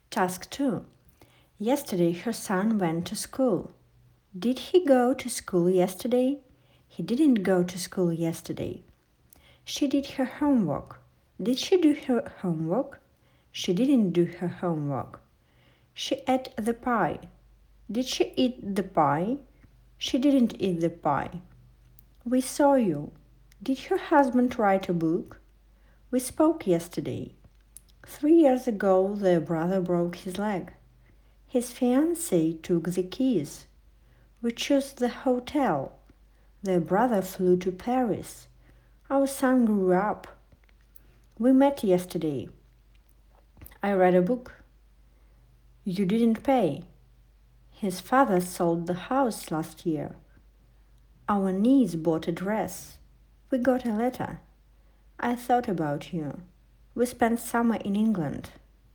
Task 2. Yesterday her son went to school. Did he go to school yesterday? He didn't go to school yesterday. She did her homework. Did she do her homework? She didn't do her homework. She ate the pie. Did she eat the pie? She didn't eat the pie. We saw you. Did your husband write a book? We spoke yesterday. 3 years ago, their brother broke his leg. His fiancée took the keys. We chose the hotel. Their brother flew to Paris. Our son grew up. We met yesterday. I read a book. You didn't pay. His father sold the house last year. Our niece bought a dress. We got a letter. I thought about you. We spent summer in England.